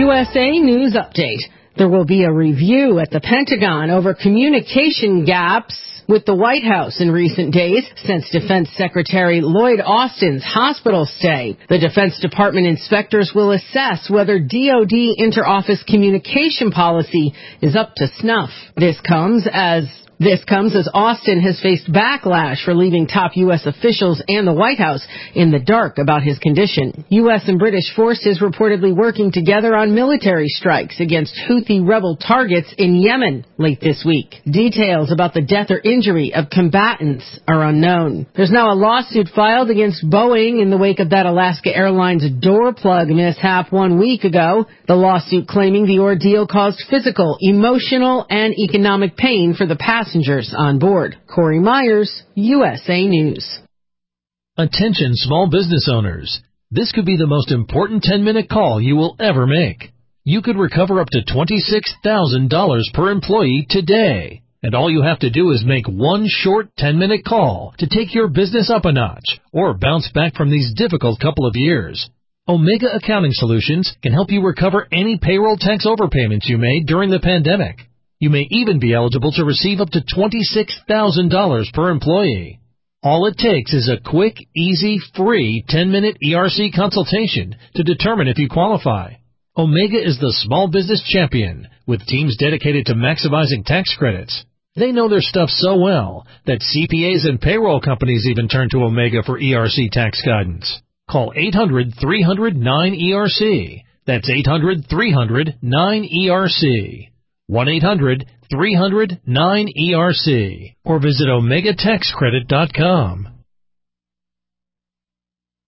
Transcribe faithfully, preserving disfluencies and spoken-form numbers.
U S A News Update. There will be a review at the Pentagon over communication gaps with the White House in recent days since Defense Secretary Lloyd Austin's hospital stay. The Defense Department inspectors will assess whether D O D interoffice communication policy is up to snuff. This comes as This comes as Austin has faced backlash for leaving top U S officials and the White House in the dark about his condition. U S and British forces reportedly working together on military strikes against Houthi rebel targets in Yemen late this week. Details about the death or injury of combatants are unknown. There's now a lawsuit filed against Boeing in the wake of that Alaska Airlines door plug mishap one week ago. The lawsuit claiming the ordeal caused physical, emotional, and economic pain for the passengers. Passengers on board. Corey Myers, U S A News. Attention small business owners. This could be the most important ten-minute call you will ever make. You could recover up to twenty-six thousand dollars per employee today. And all you have to do is make one short ten-minute call to take your business up a notch or bounce back from these difficult couple of years. Omega Accounting Solutions can help you recover any payroll tax overpayments you made during the pandemic. You may even be eligible to receive up to twenty-six thousand dollars per employee. All it takes is a quick, easy, free ten-minute E R C consultation to determine if you qualify. Omega is the small business champion with teams dedicated to maximizing tax credits. They know their stuff so well that C P As and payroll companies even turn to Omega for E R C tax guidance. Call eight hundred, three hundred, nine E R C. That's eight hundred, three hundred, nine E R C. one eight hundred, three hundred, nine E R C or visit omega tax credit dot com.